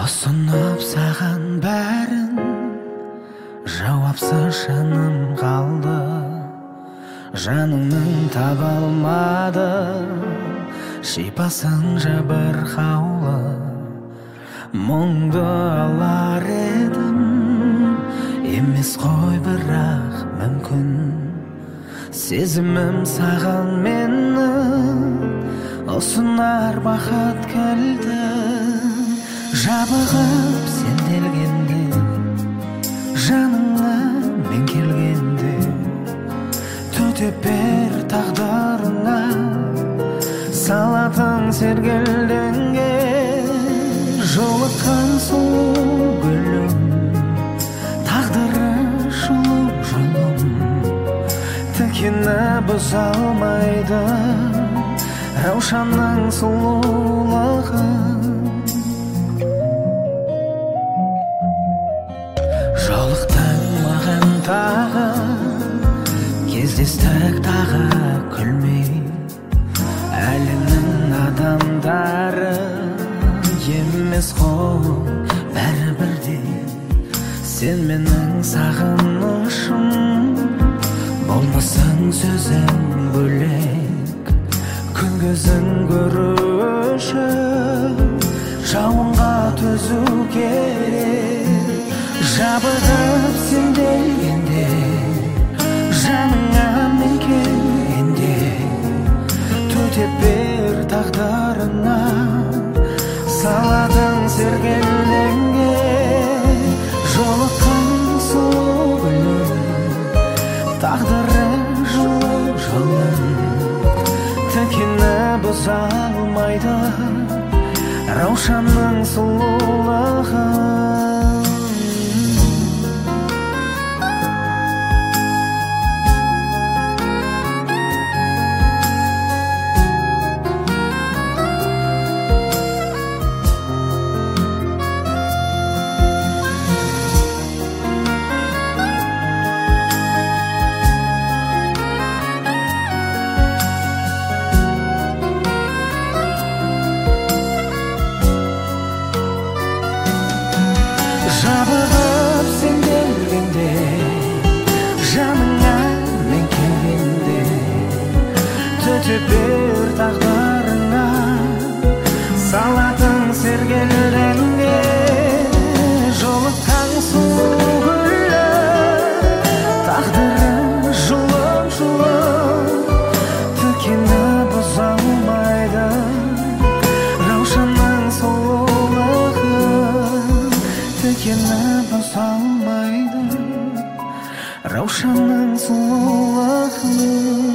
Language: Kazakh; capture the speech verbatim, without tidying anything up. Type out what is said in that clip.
ұсынып саған бәрін, жауапсыз жаным қалды. Жаныңның таба алмады, шипасын жабырқаулы. Мұңды алар едім, емес қой бірақ мүмкін. Сезімім саған менің, ұсынар бақыт кілті. Жабығып сенделгенде, жаныңа мен келгенде, төтеп бер тағдырына, салатын сергелденге. Жолыққан сұлу гүлім, тағдыры жылу жолым, тікені бұза алмайды раушанның сұлулығы. Жолықтың маған тағы, кездестік тағы күлмей. Әлемнің адамдары емес қой бәрі бірдей. Сен менің сағынышым, болмасын сөзің бөлек. Күн көзін көру үшін жауынға төзу керек. Жабығып сенделгенде, жаныңа мен келгенде, төтеп бер тағдырына, салатын сергелденге. Жолыққан сұлу гүлім, тағдыры жылу жолым, тікені бұза алмайды раушанның сұлулығы. Жабығып сенделгенде, жаныңа мен келгенде, төтеп бер тағдырына, салатын сергелденге. Жолыққан сұлу гүлім, тағдыры жұлым-жұлым, тікені бұза алмайды раушанның сұлулығы. Тікені бұза алмайды раушанның сұлулығы.